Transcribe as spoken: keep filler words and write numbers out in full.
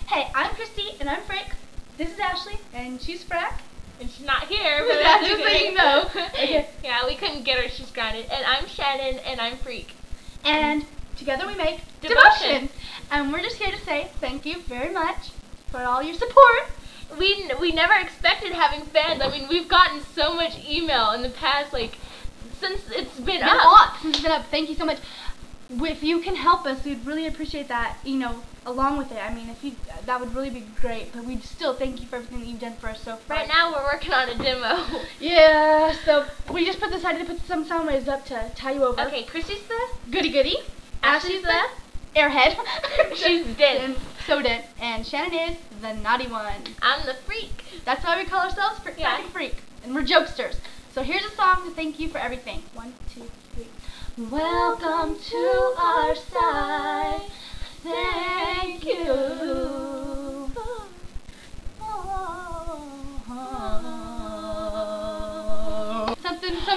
Hey, I'm Christy, and I'm Frank. This is Ashley, and she's Frack. And she's not here, but that's that's just okay. so you know. Okay. Yeah, we couldn't get her, she's grounded. And I'm Shannon, and I'm Freak. And together we make Devotion. Devotion. And we're just here to say thank you very much for all your support. We, we never expected having fans. I mean, we've gotten so much email in the past, like, since it's been It's been up. up. Since it's been up. Thank you so much. If you can help us, we'd really appreciate that, you know, along with it. I mean, if you, that would really be great. But we'd still thank you for everything that you've done for us so far. Right now, we're working on a demo. Yeah, so we just put decided to put some sound waves up to tie you over. Okay, Christy's the Goody goody. Ashley's Ashley's the airhead. She's dead. And so dead. And Shannon is the naughty one. I'm the Freak. That's why we call ourselves Frick Yeah. Frack and Freak. And we're jokesters. So here's a song to thank you for everything. One, two, three. Welcome to our side. Thank you. Something, something.